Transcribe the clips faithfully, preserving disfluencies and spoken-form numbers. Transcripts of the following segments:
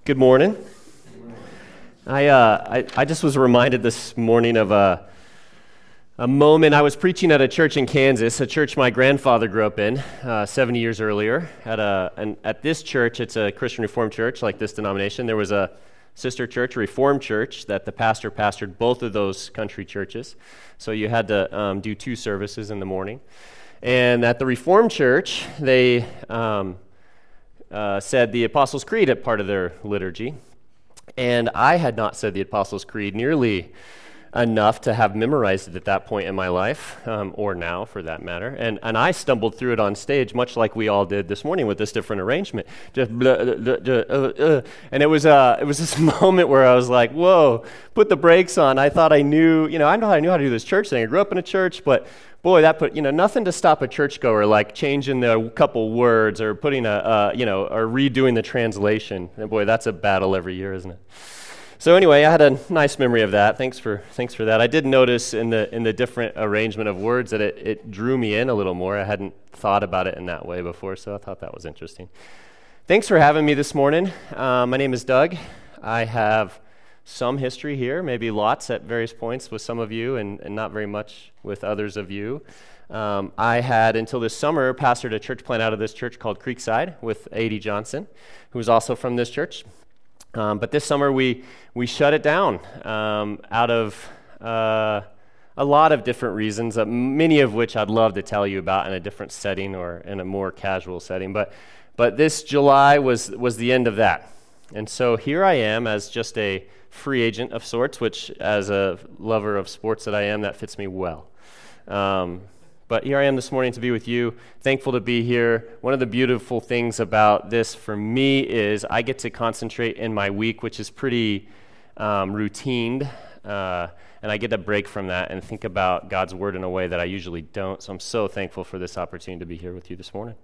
Good morning. I, uh, I I just was reminded this morning of a, a moment. I was preaching at a church in Kansas, a church my grandfather grew up in uh, seventy years earlier. At a and at this church, it's a Christian Reformed church like this denomination. There was a sister church, a Reformed church, that the pastor pastored both of those country churches. So you had to um, do two services in the morning. And at the Reformed church, they um, uh, said the Apostles' Creed at part of their liturgy. And I had not said the Apostles' Creed nearly enough to have memorized it at that point in my life, um, or now for that matter. And and I stumbled through it on stage, much like we all did this morning with this different arrangement. Just blah, blah, blah, blah, uh, uh. And it was uh, it was this moment where I was like, whoa, put the brakes on. I thought I knew, you know, I know I knew how to do this church thing. I grew up in a church, but boy, that put, you know, nothing to stop a churchgoer like changing the couple words or putting a, uh, you know, or redoing the translation. And boy, that's a battle every year, isn't it? So anyway, I had a nice memory of that. Thanks for thanks for that. I did notice in the in the different arrangement of words that it, it drew me in a little more. I hadn't thought about it in that way before, so I thought that was interesting. Thanks for having me this morning. Uh, my name is Doug. I have some history here, maybe lots at various points with some of you and, and not very much with others of you. Um, I had, until this summer, pastored a church plant out of this church called Creekside with A D Johnson, who was also from this church. Um, but this summer we we shut it down um, out of uh, a lot of different reasons, uh, many of which I'd love to tell you about in a different setting or in a more casual setting. But but this July was was the end of that, and so here I am as just a free agent of sorts, which as a lover of sports that I am, that fits me well. Um, But here I am this morning to be with you, thankful to be here. One of the beautiful things about this for me is I get to concentrate in my week, which is pretty um, routine, uh, and I get to break from that and think about God's Word in a way that I usually don't. So I'm so thankful for this opportunity to be here with you this morning.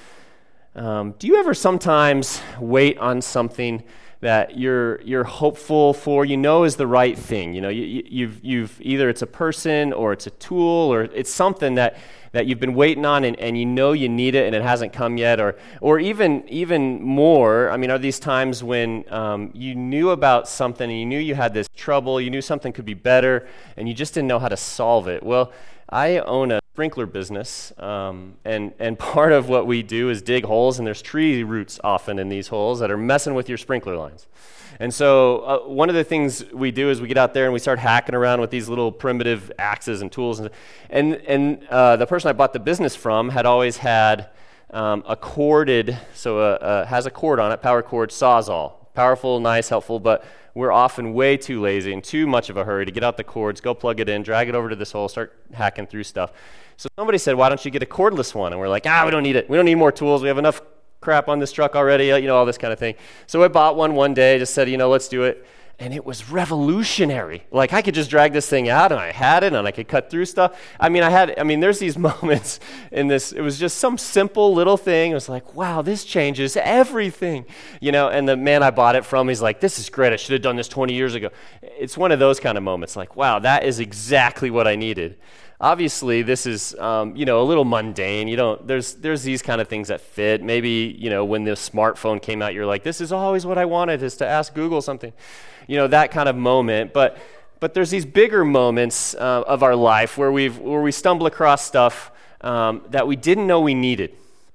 Um, do you ever sometimes wait on something that you're you're hopeful for, you know is the right thing? You know, you, you've you've either it's a person or it's a tool or it's something that, that you've been waiting on and, and you know you need it and it hasn't come yet, or or even even more. I mean, are these times when um, you knew about something and you knew you had this trouble, you knew something could be better, and you just didn't know how to solve it? Well, I own a sprinkler business, um, and, and part of what we do is dig holes, and there's tree roots often in these holes that are messing with your sprinkler lines. And so uh, one of the things we do is we get out there and we start hacking around with these little primitive axes and tools. And and, and uh, the person I bought the business from had always had um, a corded, so a, a, has a cord on it, power cord Sawzall. Powerful, nice, helpful, but we're often way too lazy and too much of a hurry to get out the cords, go plug it in, drag it over to this hole, start hacking through stuff. So somebody said, why don't you get a cordless one? And we're like, ah, we don't need it. We don't need more tools. We have enough crap on this truck already, you know, all this kind of thing. So I bought one one day, just said, you know, let's do it. And it was revolutionary. Like, I could just drag this thing out, and I had it, and I could cut through stuff. I mean, I had, I mean, there's these moments in this. It was just some simple little thing. It was like, wow, this changes everything, you know. And the man I bought it from, he's like, this is great. I should have done this twenty years ago. It's one of those kind of moments, like, wow, that is exactly what I needed. Obviously, this is, um, you know, a little mundane. You don't, there's there's these kind of things that fit. Maybe, you know, when the smartphone came out, you're like, this is always what I wanted, is to ask Google something. You know, that kind of moment. But but there's these bigger moments uh, of our life where we've where we stumble across stuff um, that we didn't know we needed,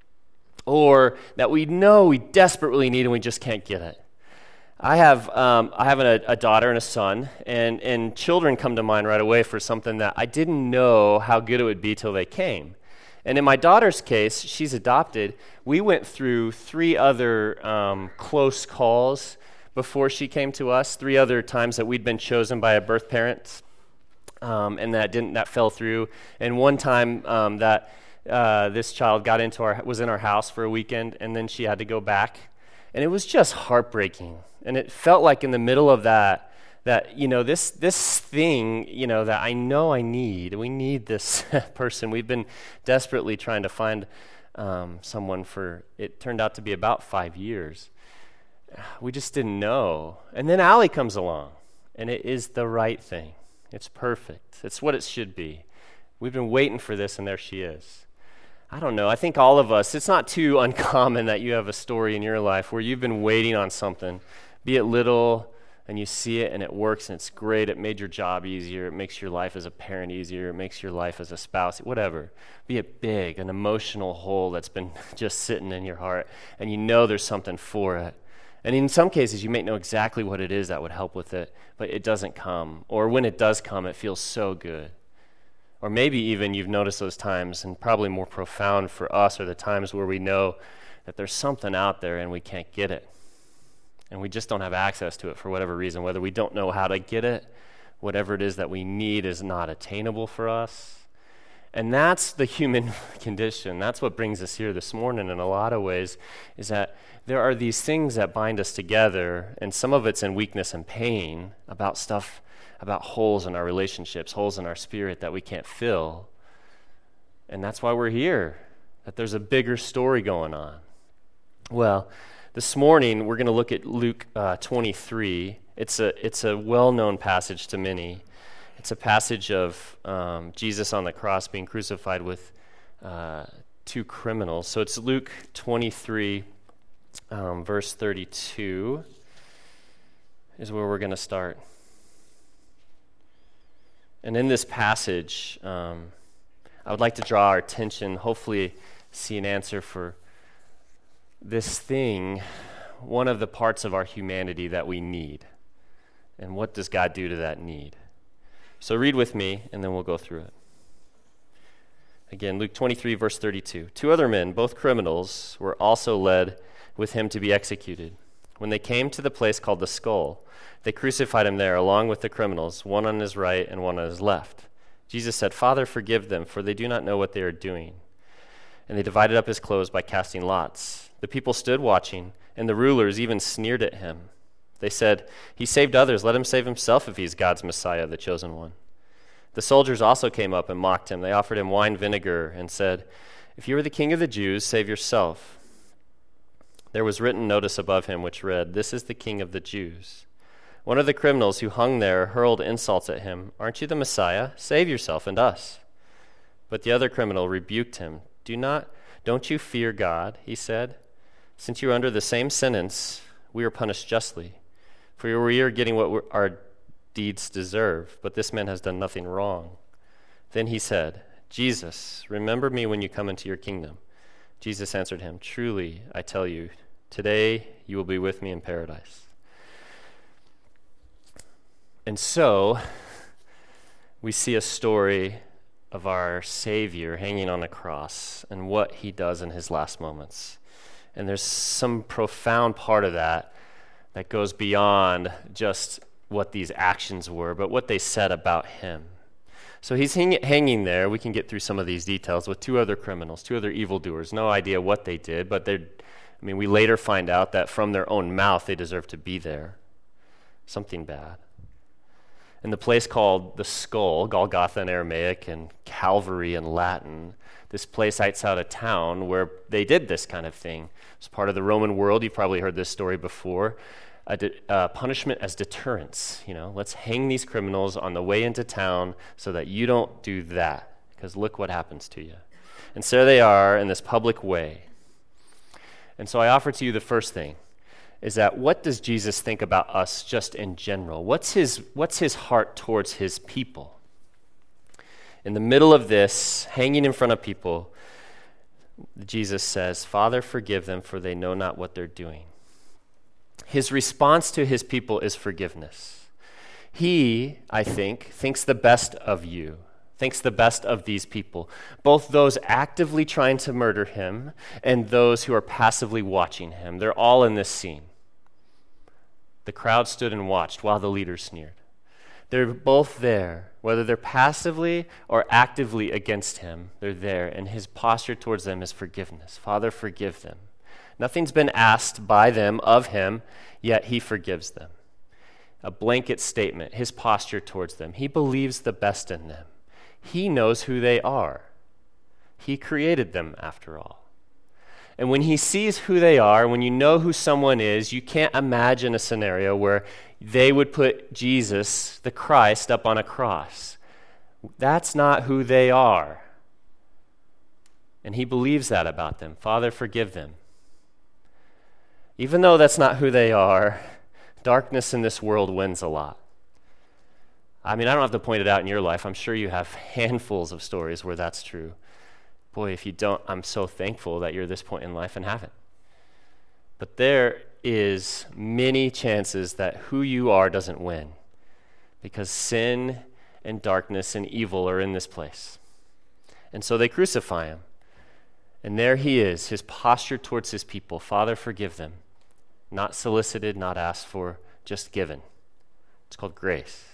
or that we know we desperately need and we just can't get it. I have um, I have a, a daughter and a son, and, and children come to mind right away for something that I didn't know how good it would be till they came. And in my daughter's case, she's adopted. We went through three other um, close calls before she came to us, three other times that we'd been chosen by a birth parent, um, and that didn't that fell through. And one time um, that uh, this child got into our was in our house for a weekend, and then she had to go back, and it was just heartbreaking. And it felt like in the middle of that, that, you know, this this thing, you know, that I know I need, we need this person. We've been desperately trying to find um, someone for, it turned out to be about five years. We just didn't know. And then Allie comes along, and it is the right thing. It's perfect. It's what it should be. We've been waiting for this, and there she is. I don't know. I think all of us, it's not too uncommon that you have a story in your life where you've been waiting on something, Be it little, and you see it and it works and it's great. It made your job easier. It makes your life as a parent easier. It makes your life as a spouse, whatever. Be it big, an emotional hole that's been just sitting in your heart, and you know there's something for it. And in some cases, you may know exactly what it is that would help with it, but it doesn't come. Or when it does come, it feels so good. Or maybe even you've noticed those times, and probably more profound for us are the times where we know that there's something out there and we can't get it. And we just don't have access to it for whatever reason, whether we don't know how to get it, whatever it is that we need is not attainable for us. And that's the human condition. That's what brings us here this morning in a lot of ways, is that there are these things that bind us together, and some of it's in weakness and pain about stuff, about holes in our relationships, holes in our spirit that we can't fill. And that's why we're here, that there's a bigger story going on. Well, this morning, we're going to look at Luke uh, twenty-three. It's a it's a well-known passage to many. It's a passage of um, Jesus on the cross being crucified with uh, two criminals. So it's Luke twenty-three, um, verse thirty-two is where we're going to start. And in this passage, um, I would like to draw our attention, hopefully see an answer for this thing, one of the parts of our humanity that we need. And what does God do to that need? So read with me, and then we'll go through it. Again, Luke twenty-three, verse thirty-two. Two other men, both criminals, were also led with him to be executed. When they came to the place called the Skull, they crucified him there along with the criminals, one on his right and one on his left. Jesus said, "Father, forgive them, for they do not know what they are doing." And they divided up his clothes by casting lots. The people stood watching, and the rulers even sneered at him. They said, "He saved others. Let him save himself if he's God's Messiah, the chosen one." The soldiers also came up and mocked him. They offered him wine vinegar and said, "If you are the king of the Jews, save yourself." There was written notice above him which read, "This is the King of the Jews." One of the criminals who hung there hurled insults at him. "Aren't you the Messiah? Save yourself and us." But the other criminal rebuked him. Do not, don't you fear God, he said. Since you are under the same sentence, we are punished justly. For we are getting what our deeds deserve, but this man has done nothing wrong. Then he said, "Jesus, remember me when you come into your kingdom." Jesus answered him, "Truly, I tell you, today you will be with me in paradise." And so, we see a story of our Savior hanging on a cross and what he does in his last moments. And there's some profound part of that that goes beyond just what these actions were, but what they said about him. So he's hang- hanging there. We can get through some of these details with two other criminals, two other evildoers. No idea what they did, but they're, I mean, we later find out that from their own mouth they deserve to be there. Something bad. In the place called the Skull, Golgotha in Aramaic and Calvary in Latin, this place outside of town where they did this kind of thing. It's part of the Roman world. You've probably heard this story before. A de- uh, punishment as deterrence. You know, let's hang these criminals on the way into town so that you don't do that, because look what happens to you. And so there they are in this public way. And so I offer to you the first thing, is that what does Jesus think about us just in general? What's his, what's his heart towards his people? In the middle of this, hanging in front of people, Jesus says, "Father, forgive them, for they know not what they're doing." His response to his people is forgiveness. He, I think, thinks the best of you, thinks the best of these people, both those actively trying to murder him and those who are passively watching him. They're all in this scene. The crowd stood and watched while the leaders sneered. They're both there, whether they're passively or actively against him, they're there, and his posture towards them is forgiveness. Father, forgive them. Nothing's been asked by them of him, yet he forgives them. A blanket statement, his posture towards them. He believes the best in them. He knows who they are. He created them, after all. And when he sees who they are, when you know who someone is, you can't imagine a scenario where they would put Jesus, the Christ, up on a cross. That's not who they are. And he believes that about them. Father, forgive them. Even though that's not who they are, Darkness in this world wins a lot. I mean, I don't have to point it out in your life. I'm sure you have handfuls of stories where that's true. Boy, if you don't, I'm so thankful that you're at this point in life and haven't. But there is many chances that who you are doesn't win because sin and darkness and evil are in this place. And so they crucify him. And there he is, his posture towards his people. Father, forgive them. Not solicited, not asked for, just given. It's called grace.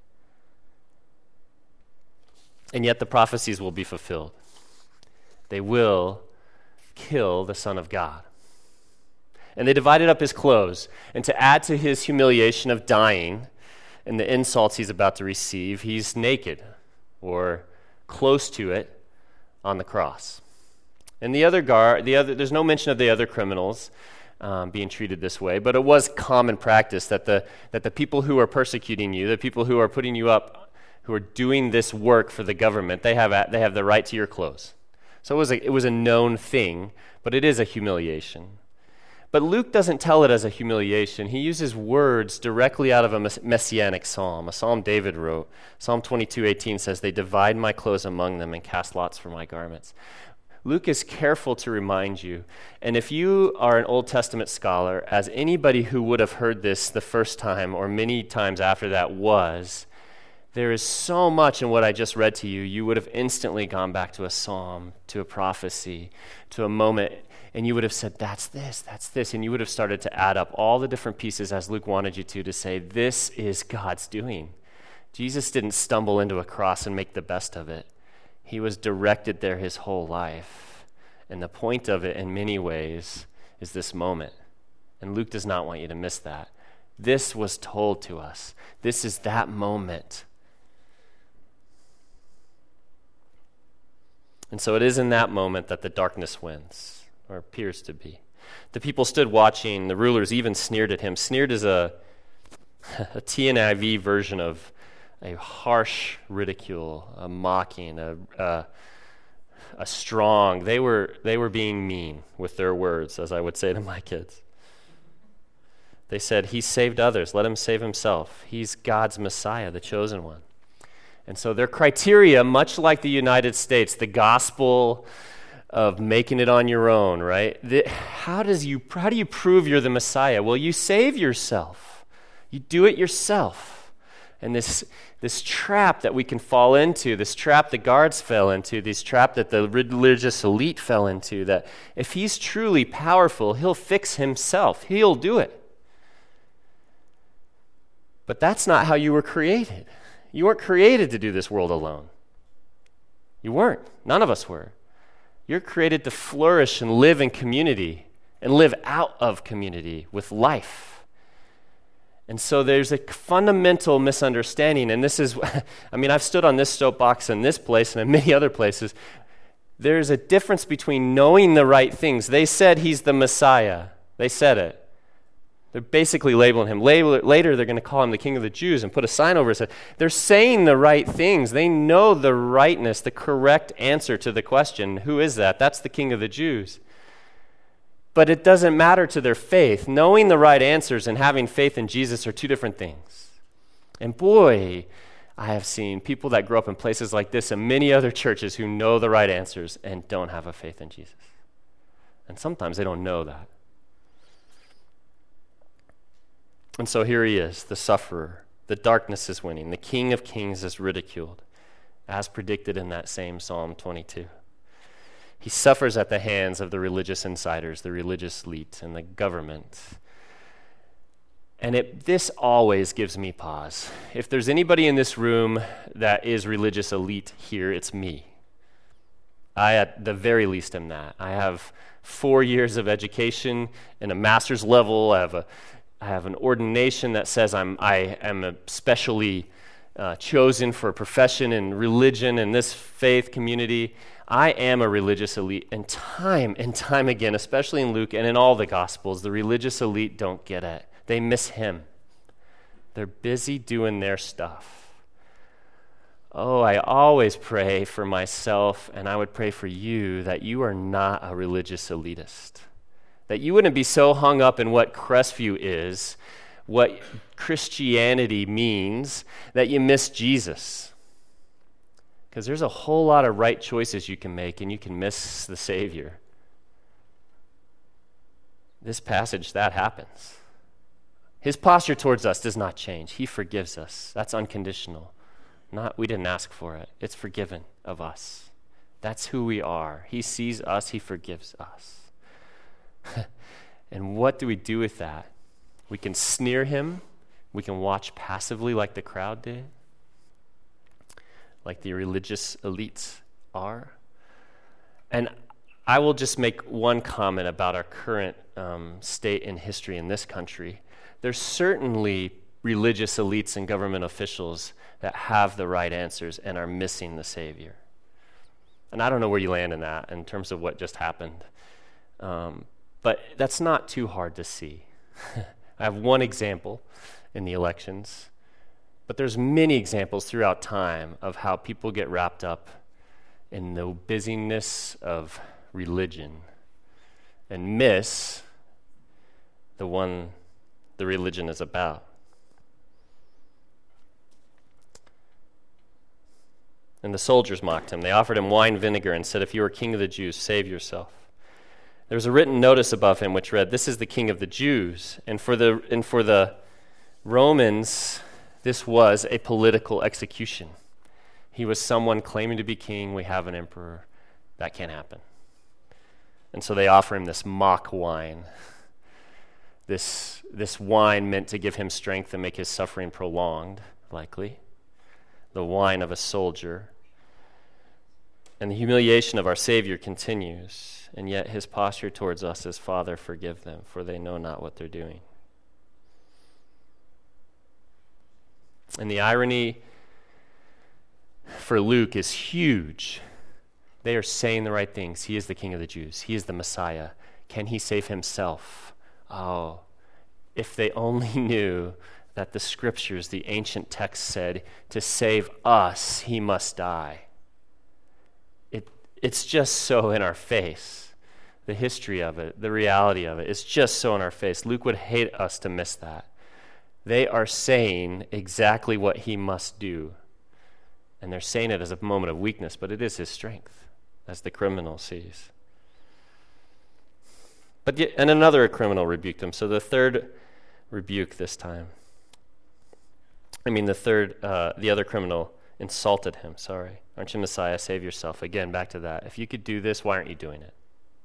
And yet the prophecies will be fulfilled. They will kill the Son of God. And they divided up his clothes. And to add to his humiliation of dying and the insults he's about to receive, he's naked or close to it on the cross. And the other guard, the other, there's no mention of the other criminals um, being treated this way, but it was common practice that the that the people who are persecuting you, the people who are putting you up, who are doing this work for the government, they have they have the right to your clothes. So it was a, it was a known thing, but it is a humiliation. But Luke doesn't tell it as a humiliation. He uses words directly out of a messianic psalm, a psalm David wrote. Psalm twenty-two eighteen says, "They divide my clothes among them and cast lots for my garments." Luke is careful to remind you, and if you are an Old Testament scholar, as anybody who would have heard this the first time or many times after that was, there is so much in what I just read to you, you would have instantly gone back to a psalm, to a prophecy, to a moment, and you would have said, that's this, that's this, and you would have started to add up all the different pieces as Luke wanted you to, to say, this is God's doing. Jesus didn't stumble into a cross and make the best of it. He was directed there his whole life. And the point of it, in many ways, is this moment. And Luke does not want you to miss that. This was told to us. This is that moment. And so it is in that moment that the darkness wins, or appears to be. The people stood watching. The rulers even sneered at him. Sneered is a, a T N I V version of a harsh ridicule, a mocking, a, a, a strong. They were they were being mean with their words, as I would say to my kids. They said, he saved others. Let him save himself. He's God's Messiah, the chosen one. And so their criteria, much like the United States, the gospel of making it on your own, right? The, how does you how do you prove you're the Messiah? Well, you save yourself. You do it yourself. And this this trap that we can fall into, this trap the guards fell into, this trap that the religious elite fell into, that if he's truly powerful, he'll fix himself. He'll do it. But that's not how you were created. You weren't created to do this world alone. You weren't. None of us were. You're created to flourish and live in community and live out of community with life. And so there's a fundamental misunderstanding, and this is, I mean, I've stood on this soapbox in this place and in many other places. There's a difference between knowing the right things. They said he's the Messiah. They said it. They're basically labeling him. Later, they're going to call him the King of the Jews and put a sign over his head. They're saying the right things. They know the rightness, the correct answer to the question, who is that? That's the King of the Jews. But it doesn't matter to their faith. Knowing the right answers and having faith in Jesus are two different things. And boy, I have seen people that grow up in places like this and many other churches who know the right answers and don't have a faith in Jesus. And sometimes they don't know that. And so here he is, the sufferer. The darkness is winning. The King of Kings is ridiculed, as predicted in that same Psalm twenty-two. He suffers at the hands of the religious insiders, the religious elite, and the government. And it, this always gives me pause. If there's anybody in this room that is religious elite here, it's me. I, at the very least, am that. I have four years of education and a master's level. I have a, I have an ordination that says I'm, I am a specially uh, chosen for a profession in religion in this faith community. I am a religious elite, and time and time again, especially in Luke and in all the Gospels, the religious elite don't get it. They miss him. They're busy doing their stuff. Oh, I always pray for myself, and I would pray for you, that you are not a religious elitist, that you wouldn't be so hung up in what Crestview is, what Christianity means that you miss Jesus. Because there's a whole lot of right choices you can make, and you can miss the Savior. This passage, that happens. His posture towards us does not change. He forgives us. That's unconditional. Not we didn't ask for it. It's forgiven of us. That's who we are. He sees us. He forgives us. And what do we do with that? We can sneer him. We can watch passively like the crowd did, like the religious elites are. And I will just make one comment about our current um, state in history in this country. There's certainly religious elites and government officials that have the right answers and are missing the Savior. And I don't know where you land in that in terms of what just happened. Um, but that's not too hard to see. I have one example in the elections, but there's many examples throughout time of how people get wrapped up in the busyness of religion and miss the one the religion is about. And the soldiers mocked him. They offered him wine vinegar and said, "If you are king of the Jews, save yourself." There was a written notice above him which read, "This is the king of the Jews." And for the and for the Romans, this was a political execution. He was someone claiming to be king. We have an emperor. That can't happen. And so they offer him this mock wine. This, this wine meant to give him strength and make his suffering prolonged, likely. The wine of a soldier. And the humiliation of our Savior continues, and yet his posture towards us is, "Father, forgive them, for they know not what they're doing." And the irony for Luke is huge. They are saying the right things. He is the King of the Jews. He is the Messiah. Can he save himself? Oh, if they only knew that the scriptures, the ancient text said, to save us, he must die. It, it's just so in our face. The history of it, the reality of it, it's just so in our face. Luke would hate us to miss that. They are saying exactly what he must do. And they're saying it as a moment of weakness, but it is his strength, as the criminal sees. But the, and another criminal rebuked him. So the third rebuke this time. I mean, the third, uh, the other criminal insulted him. Sorry. Aren't you Messiah? Save yourself. Again, back to that. If you could do this, why aren't you doing it?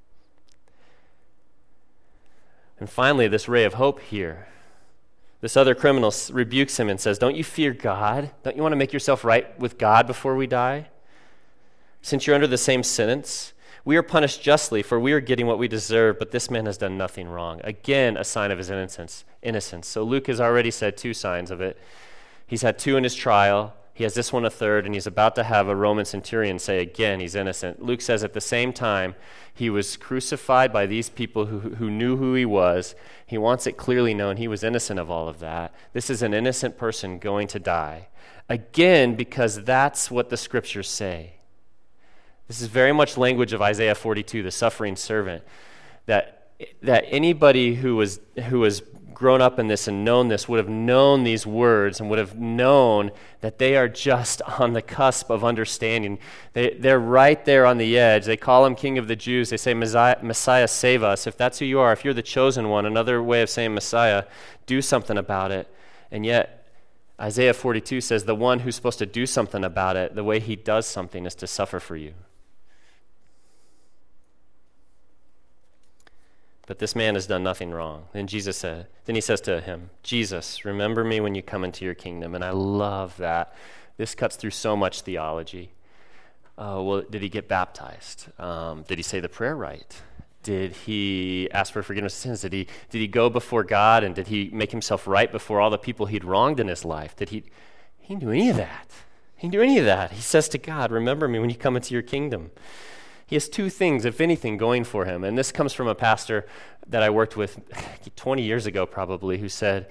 And finally, this ray of hope here. This other criminal rebukes him and says, "Don't you fear God? Don't you want to make yourself right with God before we die? Since you're under the same sentence, we are punished justly, for we are getting what we deserve, but this man has done nothing wrong." Again, a sign of his innocence. Innocence. So Luke has already said two signs of it. He's had two in his trial. He has this one a third, and he's about to have a Roman centurion say again he's innocent. Luke says at the same time, he was crucified by these people who, who knew who he was. He wants it clearly known he was innocent of all of that. This is an innocent person going to die. Again, because that's what the scriptures say. This is very much language of Isaiah forty-two, the suffering servant, that that anybody who was who was grown up in this and known this would have known these words and would have known that they are just on the cusp of understanding. They, they're right there on the edge. They call him King of the Jews. They say, Messiah, Messiah, save us. If that's who you are, if you're the chosen one, another way of saying Messiah, do something about it. And yet, Isaiah forty-two says the one who's supposed to do something about it, the way he does something is to suffer for you. But this man has done nothing wrong. Then Jesus said, then he says to him, "Jesus, remember me when you come into your kingdom." And I love that. This cuts through so much theology. Uh, well, did he get baptized? Um, did he say the prayer right? Did he ask for forgiveness of sins? Did he did he go before God and did he make himself right before all the people he'd wronged in his life? Did he? He didn't do any of that. He didn't do any of that. He says to God, "Remember me when you come into your kingdom." He has two things, if anything, going for him. And this comes from a pastor that I worked with twenty years ago probably, who said,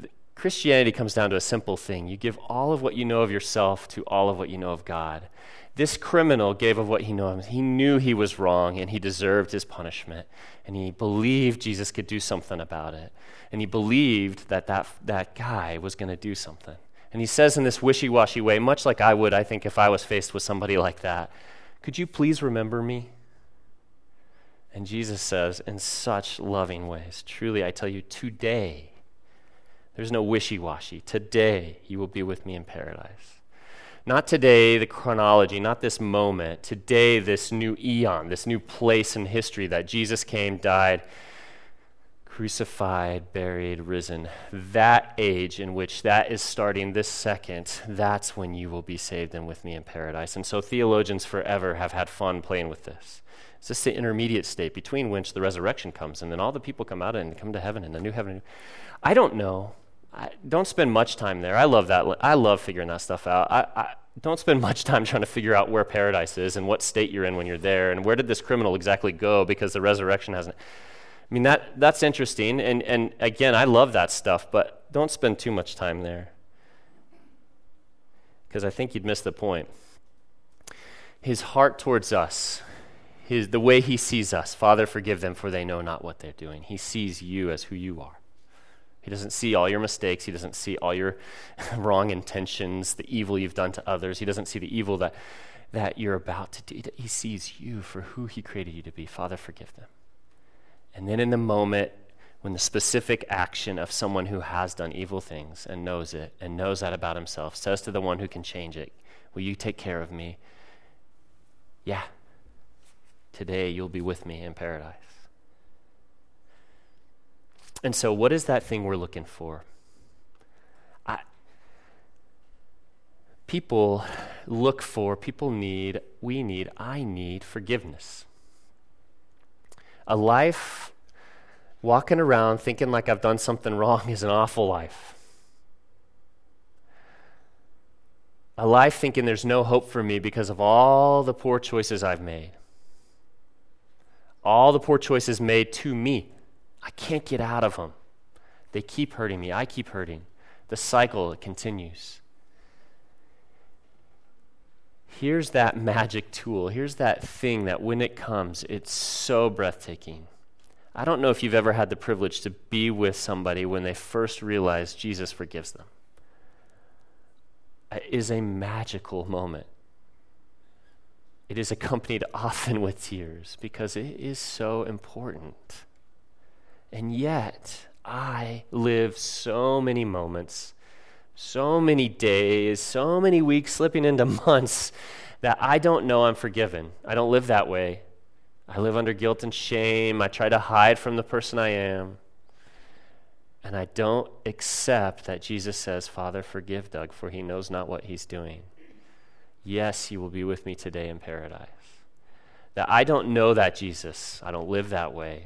Christianity comes down to a simple thing. You give all of what you know of yourself to all of what you know of God. This criminal gave of what he knew. He knew he was wrong and he deserved his punishment. And he believed Jesus could do something about it. And he believed that that, that guy was going to do something. And he says in this wishy-washy way, much like I would, I think, if I was faced with somebody like that, could you please remember me? And Jesus says in such loving ways, truly I tell you, today, there's no wishy-washy. Today, you will be with me in paradise. Not today, the chronology, not this moment. Today, this new eon, this new place in history that Jesus came, died, crucified, buried, risen. That age in which that is starting this second, that's when you will be saved and with me in paradise. And so theologians forever have had fun playing with this. It's just the intermediate state between which the resurrection comes, and then all the people come out and come to heaven and the new heaven. I don't know. I don't spend much time there. I love that. I love figuring that stuff out. I, I don't spend much time trying to figure out where paradise is and what state you're in when you're there and where did this criminal exactly go because the resurrection hasn't. I mean, that that's interesting. And, and again, I love that stuff, but don't spend too much time there because I think you'd miss the point. His heart towards us, his the way he sees us, Father, forgive them for they know not what they're doing. He sees you as who you are. He doesn't see all your mistakes. He doesn't see all your wrong intentions, the evil you've done to others. He doesn't see the evil that, that you're about to do. He sees you for who he created you to be. Father, forgive them. And then in the moment when the specific action of someone who has done evil things and knows it and knows that about himself says to the one who can change it, will you take care of me? Yeah. Today you'll be with me in paradise. And so what is that thing we're looking for? I, people look for, people need, we need, I need forgiveness. A life walking around thinking like I've done something wrong is an awful life. A life thinking there's no hope for me because of all the poor choices I've made. All the poor choices made to me. I can't get out of them. They keep hurting me. I keep hurting. The cycle continues. Here's that magic tool. Here's that thing that when it comes, it's so breathtaking. I don't know if you've ever had the privilege to be with somebody when they first realize Jesus forgives them. It is a magical moment. It is accompanied often with tears because it is so important. And yet, I live so many moments, so many days, so many weeks slipping into months that I don't know I'm forgiven. I don't live that way. I live under guilt and shame. I try to hide from the person I am. And I don't accept that Jesus says, Father, forgive Doug, for he knows not what he's doing. Yes, he will be with me today in paradise. That I don't know that Jesus. I don't live that way.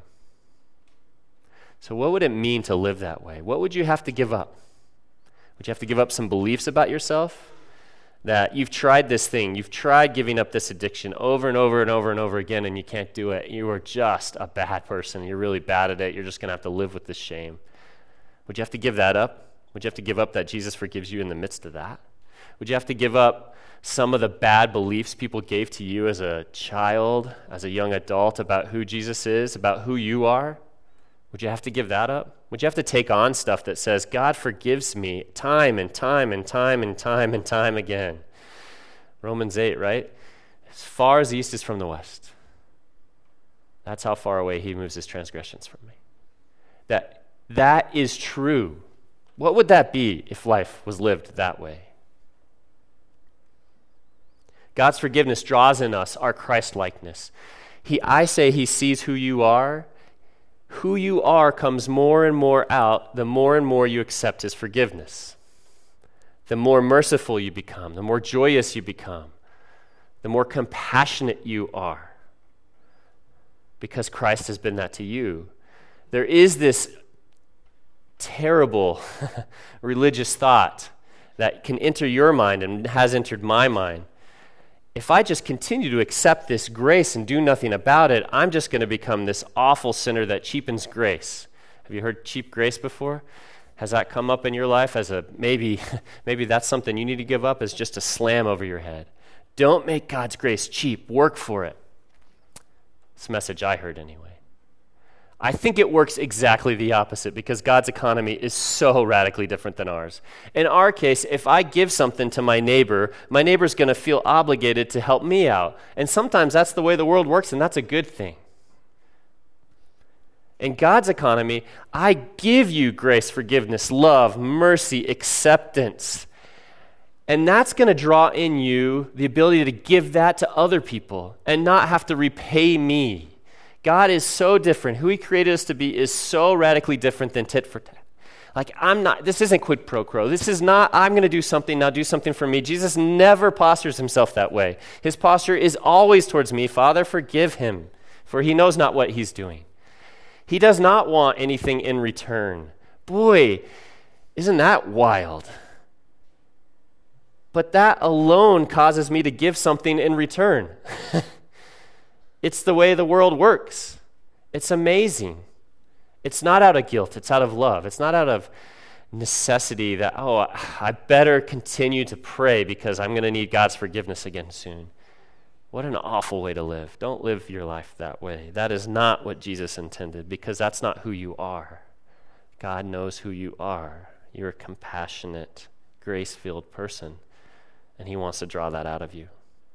So what would it mean to live that way? What would you have to give up? Would you have to give up some beliefs about yourself? That you've tried this thing, you've tried giving up this addiction over and over and over and over again, and you can't do it. You are just a bad person. You're really bad at it. You're just going to have to live with this shame. Would you have to give that up? Would you have to give up that Jesus forgives you in the midst of that? Would you have to give up some of the bad beliefs people gave to you as a child, as a young adult about who Jesus is, about who you are? Would you have to give that up? Would you have to take on stuff that says, God forgives me time and time and time and time and time again? Romans eight, right? As far as the east is from the west. That's how far away he moves his transgressions from me. That that is true. What would that be if life was lived that way? God's forgiveness draws in us our Christ-likeness. He, I say he sees who you are. Who you are comes more and more out the more and more you accept his forgiveness. The more merciful you become, the more joyous you become, the more compassionate you are, because Christ has been that to you. There is this terrible religious thought that can enter your mind and has entered my mind. If I just continue to accept this grace and do nothing about it, I'm just going to become this awful sinner that cheapens grace. Have you heard cheap grace before? Has that come up in your life as a maybe maybe that's something you need to give up as just a slam over your head? Don't make God's grace cheap. Work for it. It's a message I heard anyway. I think it works exactly the opposite because God's economy is so radically different than ours. In our case, if I give something to my neighbor, my neighbor's going to feel obligated to help me out. And sometimes that's the way the world works, and that's a good thing. In God's economy, I give you grace, forgiveness, love, mercy, acceptance. And that's going to draw in you the ability to give that to other people and not have to repay me. God is so different. Who he created us to be is so radically different than tit for tat. Like, I'm not, this isn't quid pro quo. This is not, I'm going to do something, now do something for me. Jesus never postures himself that way. His posture is always towards me. Father, forgive him, for he knows not what he's doing. He does not want anything in return. Boy, isn't that wild? But that alone causes me to give something in return. It's the way the world works. It's amazing. It's not out of guilt. It's out of love. It's not out of necessity that, oh, I better continue to pray because I'm going to need God's forgiveness again soon. What an awful way to live. Don't live your life that way. That is not what Jesus intended because that's not who you are. God knows who you are. You're a compassionate, grace-filled person, and he wants to draw that out of you.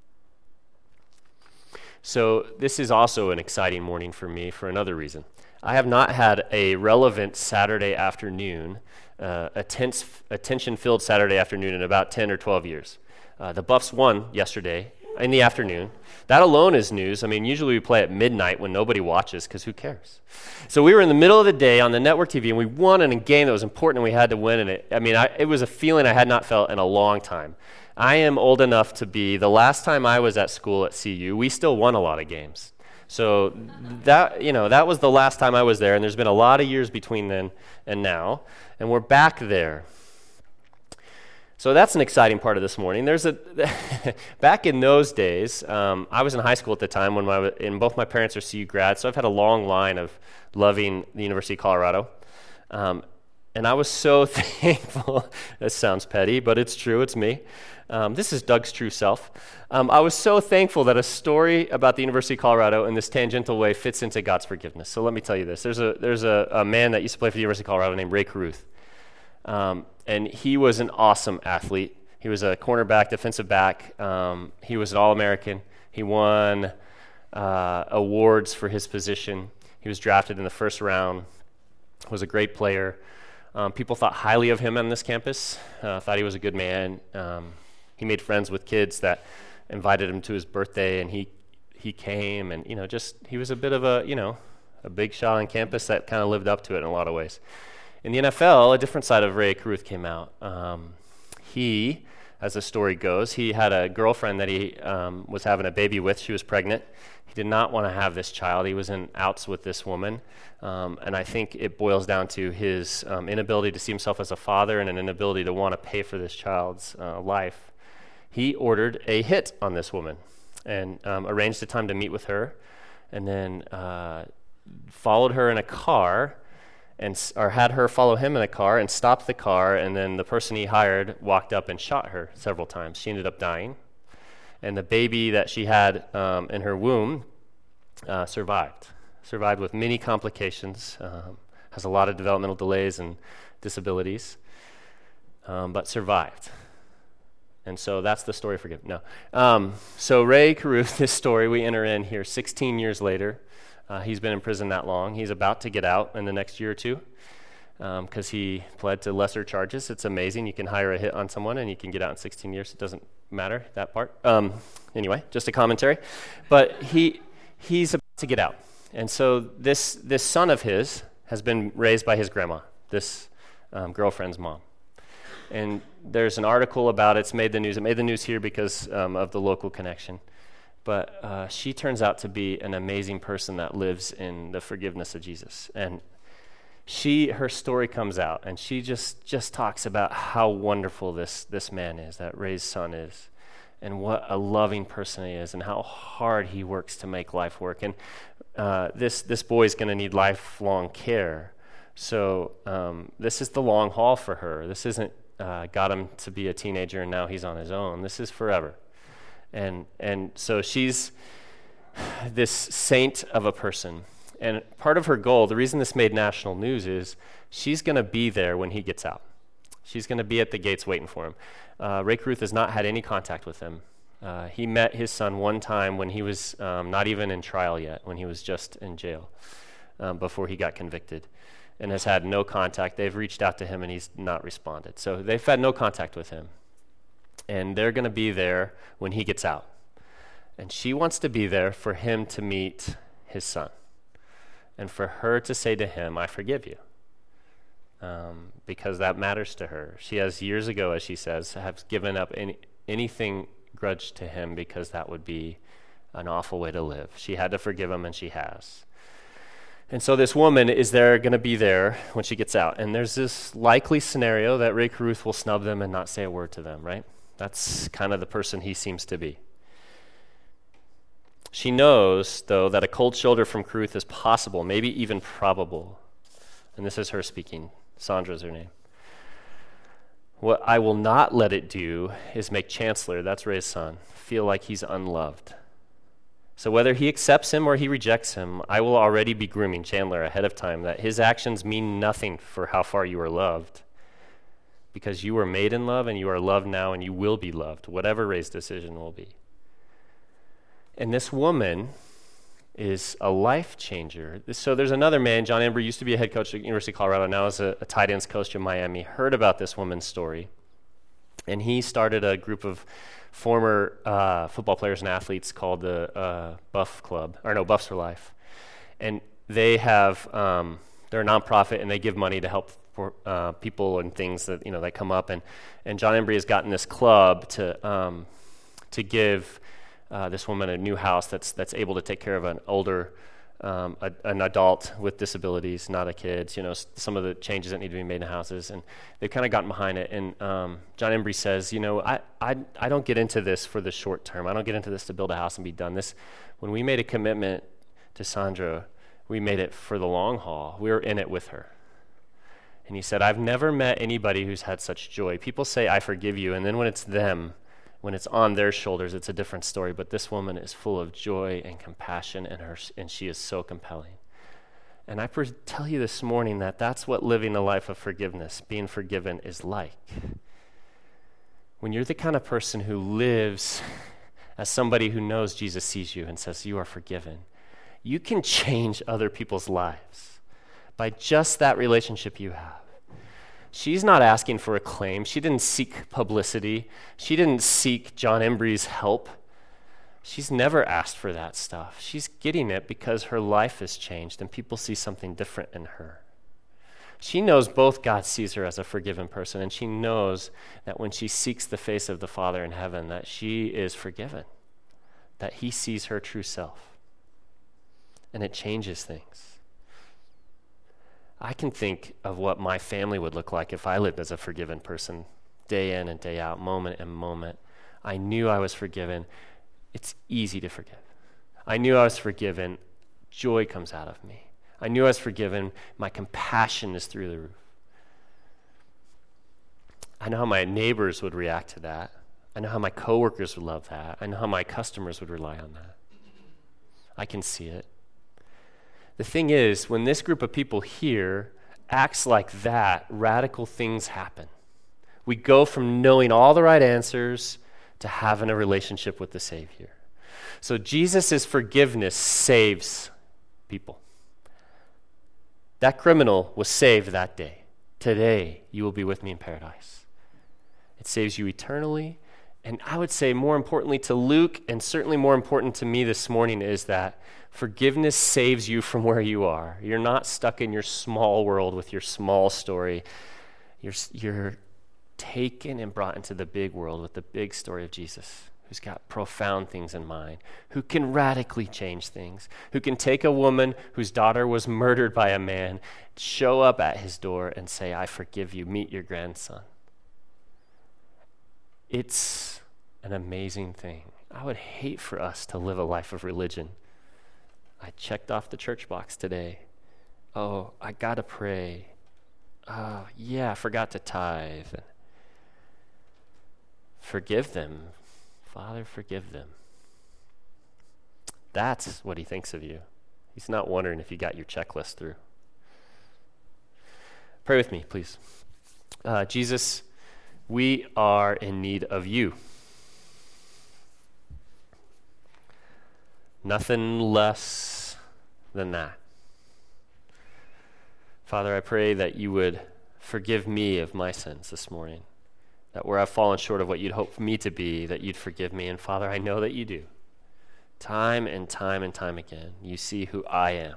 So this is also an exciting morning for me for another reason. I have not had a relevant Saturday afternoon, uh, a tense, attention-filled Saturday afternoon in about ten or twelve years. Uh, the Buffs won yesterday in the afternoon. That alone is news. I mean, usually we play at midnight when nobody watches because who cares? So we were in the middle of the day on the network T V, and we won in a game that was important and we had to win. And it, I mean, I, it was a feeling I had not felt in a long time. I am old enough to be, the last time I was at school at C U, we still won a lot of games. So that, you know, that was the last time I was there, and there's been a lot of years between then and now, and we're back there. So that's an exciting part of this morning. There's a, back in those days, um, I was in high school at the time when my, and both my parents are C U grads, so I've had a long line of loving the University of Colorado. Um, and I was so thankful, this sounds petty, but it's true, it's me. Um, this is Doug's true self. Um, I was so thankful that a story about the University of Colorado in this tangential way fits into God's forgiveness. So let me tell you this. There's a there's a, a man that used to play for the University of Colorado named Ray Caruth. Um, and he was an awesome athlete. He was a cornerback, defensive back. Um, he was an All-American. He won uh, awards for his position. He was drafted in the first round. Was a great player. Um, people thought highly of him on this campus, uh, thought he was a good man. Um, he made friends with kids that invited him to his birthday, and he he came, and you know, just he was a bit of a you know a big shot on campus that kind of lived up to it in a lot of ways. In the N F L, a different side of Ray Caruth came out. Um, he, as the story goes, he had a girlfriend that he um, was having a baby with. She was pregnant. He did not want to have this child. He was in outs with this woman. Um, and I think it boils down to his um, inability to see himself as a father and an inability to want to pay for this child's uh, life. He ordered a hit on this woman and um, arranged a time to meet with her, and then uh, followed her in a car, and or had her follow him in a car and stopped the car, and then the person he hired walked up and shot her several times. She ended up dying. And the baby that she had um, in her womb uh, survived. Survived with many complications, um, has a lot of developmental delays and disabilities, um, but survived. And so that's the story for Forgive. No. Um, so Ray Caruth, this story, we enter in here sixteen years later. Uh, he's been in prison that long. He's about to get out in the next year or two because um, he pled to lesser charges. It's amazing. You can hire a hit on someone and you can get out in sixteen years. It doesn't matter, that part. Um, anyway, just a commentary. But he he's about to get out. And so this this son of his has been raised by his grandma, this um, girlfriend's mom. And there's an article about it. It's made the news. It made the news here because um, of the local connection. But uh, she turns out to be an amazing person that lives in the forgiveness of Jesus. And she, her story comes out, and she just, just talks about how wonderful this, this man is, that Ray's son is, and what a loving person he is, and how hard he works to make life work. And uh, this, this boy's going to need lifelong care. So um, this is the long haul for her. This isn't uh, got him to be a teenager, and now he's on his own. This is forever. And and so she's this saint of a person. And part of her goal, the reason this made national news is she's going to be there when he gets out. She's going to be at the gates waiting for him. Uh, Ray Caruth has not had any contact with him. Uh, he met his son one time when he was um, not even in trial yet, when he was just in jail um, before he got convicted, and has had no contact. They've reached out to him and he's not responded. So they've had no contact with him. And they're going to be there when he gets out. And she wants to be there for him to meet his son. And for her to say to him, I forgive you. Um, because that matters to her. She has years ago, as she says, have given up any, anything grudge to him because that would be an awful way to live. She had to forgive him, and she has. And so this woman is there, going to be there when she gets out. And there's this likely scenario that Ray Caruth will snub them and not say a word to them, right? That's kind of the person he seems to be. She knows, though, that a cold shoulder from Caruth is possible, maybe even probable. And this is her speaking. Sandra's her name. What I will not let it do is make Chancellor, that's Ray's son, feel like he's unloved. So whether he accepts him or he rejects him, I will already be grooming Chandler ahead of time that his actions mean nothing for how far you are loved. Because you were made in love and you are loved now and you will be loved, whatever Ray's decision will be. And this woman is a life changer. So there's another man, John Embry, used to be a head coach at University of Colorado, now is a, a tight ends coach in Miami, heard about this woman's story. And he started a group of former uh, football players and athletes called the uh, Buff Club, or no, Buffs for Life. And they have, um, they're a nonprofit and they give money to help for, uh, people and things that, you know, that come up. And, and John Embry has gotten this club to um, to give Uh, this woman a new house that's that's able to take care of an older, um, a, an adult with disabilities, not a kid. You know, s- some of the changes that need to be made in houses, and they've kind of gotten behind it. And um, John Embry says, you know, I, I I don't get into this for the short term. I don't get into this to build a house and be done. This, when we made a commitment to Sandra, we made it for the long haul. We were in it with her. And he said, I've never met anybody who's had such joy. People say, I forgive you, and then when it's them, when it's on their shoulders, it's a different story. But this woman is full of joy and compassion, and her, and she is so compelling. And I per- tell you this morning that that's what living a life of forgiveness, being forgiven, is like. When you're the kind of person who lives as somebody who knows Jesus sees you and says, you are forgiven, you can change other people's lives by just that relationship you have. She's not asking for acclaim. She didn't seek publicity. She didn't seek John Embry's help. She's never asked for that stuff. She's getting it because her life has changed and people see something different in her. She knows both God sees her as a forgiven person, and she knows that when she seeks the face of the Father in heaven, that she is forgiven, that he sees her true self. And it changes things. I can think of what my family would look like if I lived as a forgiven person, day in and day out, moment and moment. I knew I was forgiven. It's easy to forgive. I knew I was forgiven. Joy comes out of me. I knew I was forgiven. My compassion is through the roof. I know how my neighbors would react to that. I know how my coworkers would love that. I know how my customers would rely on that. I can see it. The thing is, when this group of people here acts like that, radical things happen. We go from knowing all the right answers to having a relationship with the Savior. So Jesus' forgiveness saves people. That criminal was saved that day. Today, you will be with me in paradise. It saves you eternally. And I would say more importantly to Luke, and certainly more important to me this morning, is that forgiveness saves you from where you are. You're not stuck in your small world with your small story. You're, you're taken and brought into the big world with the big story of Jesus, who's got profound things in mind, who can radically change things, who can take a woman whose daughter was murdered by a man, show up at his door and say, I forgive you, meet your grandson. It's an amazing thing. I would hate for us to live a life of religion. I checked off the church box today. Oh, I got to pray. Oh, yeah, I forgot to tithe. Forgive them Father, forgive them. That's what he thinks of you. He's not wondering if you got your checklist through. Pray with me, please. Uh, Jesus, we are in need of you. Nothing less than that. Father, I pray that you would forgive me of my sins this morning, that where I've fallen short of what you'd hope for me to be, that you'd forgive me. And Father, I know that you do. Time and time and time again, you see who I am.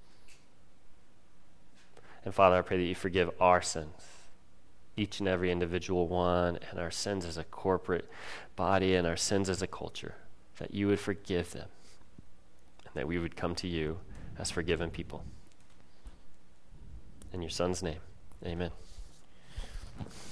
And Father, I pray that you forgive our sins, each and every individual one, and our sins as a corporate body and our sins as a culture, that you would forgive them, and that we would come to you as forgiven people. In your Son's name, amen.